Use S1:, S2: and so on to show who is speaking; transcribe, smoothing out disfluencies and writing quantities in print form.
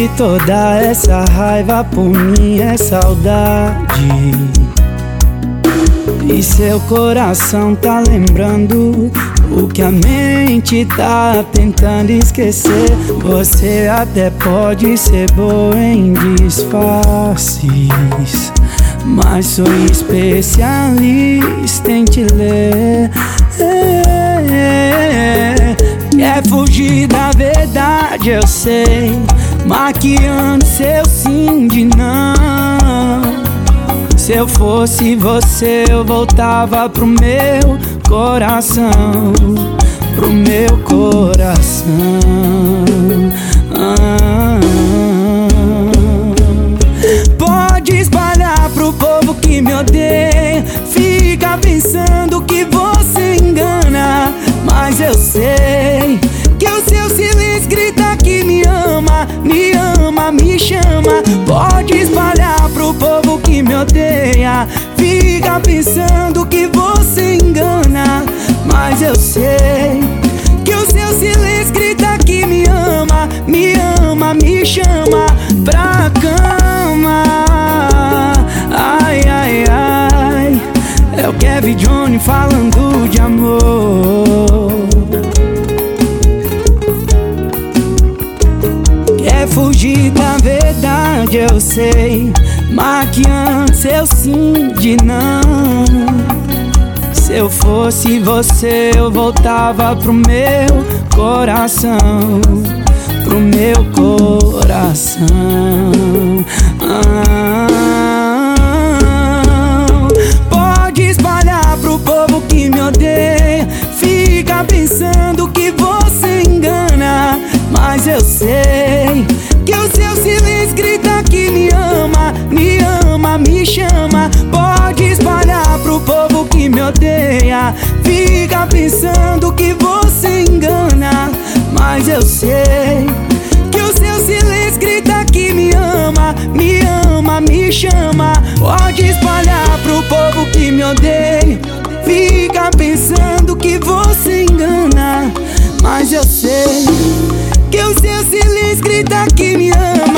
S1: que toda essa raiva por mim é saudade. E seu coração tá lembrando o que a mente tá tentando esquecer. Você até pode ser boa em disfarces, mas sou especialista em te ler. Quer fugir da verdade, eu sei, maquiando seu sim de não. Se eu fosse você, eu voltava pro meu coração, pro meu coração. Pode espalhar pro povo que me odeia, fica pensando que você engana, mas eu sei que o seu silêncio grita que me ama, me ama, me chama. Pode espalhar pro povo que me odeia, fica pensando que você engana, mas eu sei que o seu silêncio grita que me ama, me ama, me chama pra cama. Ai, ai, ai, é o Kevin Johnny falando de amor. Quer fugir da verdade, eu sei, maquiando seu sim de não. Se eu fosse você, eu voltava pro meu coração, pro meu coração. Pode espalhar pro povo que me odeia, fica pensando que você engana, mas eu sei que o seu silêncio grita que me ama, me ama, me chama. Pode espalhar pro povo que me odeia, fica pensando que você engana, mas eu sei que o seu silêncio grita que me ama, me ama, me chama. Pode espalhar pro povo que me odeia, fica pensando que você engana, mas eu sei que o seu silêncio grita que me ama.